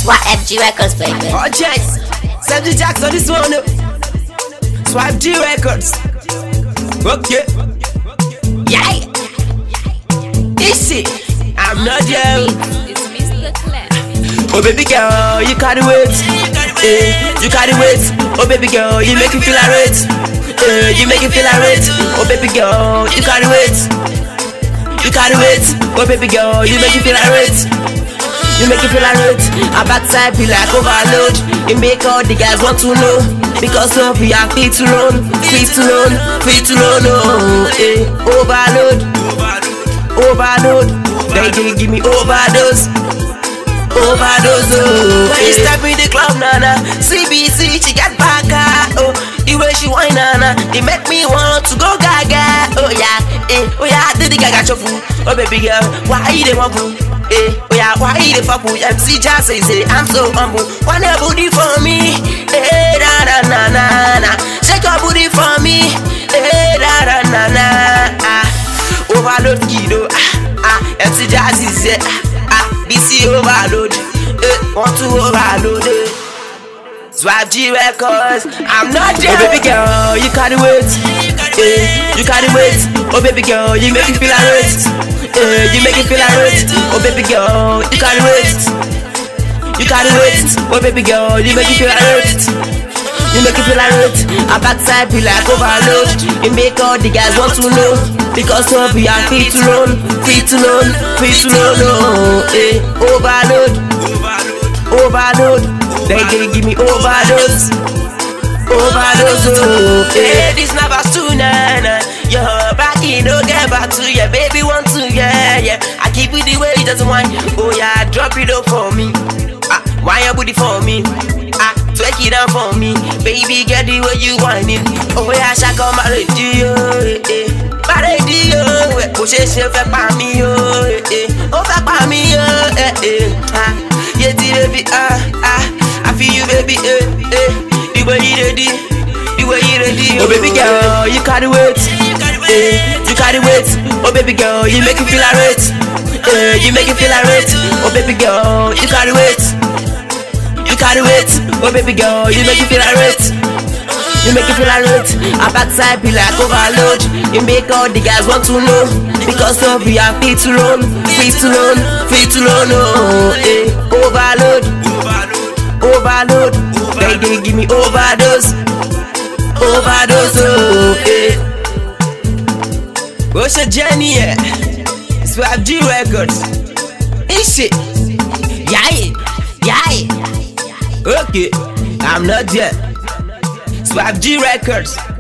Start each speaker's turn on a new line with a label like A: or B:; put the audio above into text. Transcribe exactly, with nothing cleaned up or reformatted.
A: Y F G Records, baby.
B: Oh, Jax. Seventy Jacks on this one. Swipe G Records. Okay. Yeah. Easy. I'm not there.
C: It's Mister Clef.
B: Oh, baby girl, you carry weight. Eh, you carry weight. Oh, baby girl, you make me feel irate. Eh, you make me feel irate. Oh, baby girl, you carry weight. You carry weight. Oh, baby girl, you make me feel irate. You make it feel irate. A backside be like overload. You make all the guys want to know. Because of we are free to run, free to run, free to run. Oh, eh, overload, overload. They did give me overdose, overdose. Oh, when you step in the club, nana, C B C, she get back. Oh, the way she whine, nana, they make me want to go gaga. Oh yeah, eh, oh yeah, did the gaga shuffle. Oh baby girl, why you dey wobble? Eh, oh yeah, why you dey fumble? M C just say, say I'm so humble. One booty for me, eh, da da na na na. Shake your booty for me, eh, da da na na. Ah, overload kiddo, ah ah. M C just say, ah ah. B C overload, eh, want to overload it. Swipe G Records, I'm not there. Oh baby girl, you carry weight, eh, you carry weight. Oh baby girl, you make me feel irate, eh, you make me feel irate. Oh baby girl, you carry weight, you carry weight. Oh baby girl, you make me feel irate, you make me feel irate. A backside be like overload. You make all the guys want to know. Because of we are free to run, free to run, free to run. Oh, eh, overload, overload. They can give me overdose, overdose. Oh, eh. This never sooner. You're back in, don't get back to your baby want to, yeah, yeah. I keep it the way it doesn't want. Oh yeah, drop it up for me. Ah, why your booty for me? Ah, take it down for me, baby. Get the way you want it. Oh yeah, shaka my radio, eh, my radio. Oh she she fẹ́ pa mí, oh, eh, oh fẹ́ pa mí, oh, eh, eh. Ah, yeah, baby, ah, ah. I feel you, baby, eh, eh. The way you ready, the way you ready. Oh, baby girl, you carry weight, eh, you carry weight. Oh, baby girl, you make me feel irate, eh, you make me feel irate. Oh, baby girl, you carry weight, you carry weight. Oh, baby girl, you make me feel irate, you make me feel irate. A backside be like overload. You make all the guys want to know. Because of we are free to run, free to run, free to run. Oh, eh, overload. Overload, they did give me overdose, overdose. Oh, eh. What's your journey? Yeah, Swipe G Records. Is it? Yeah, yeah. Okay, I'm not there. Swipe G Records.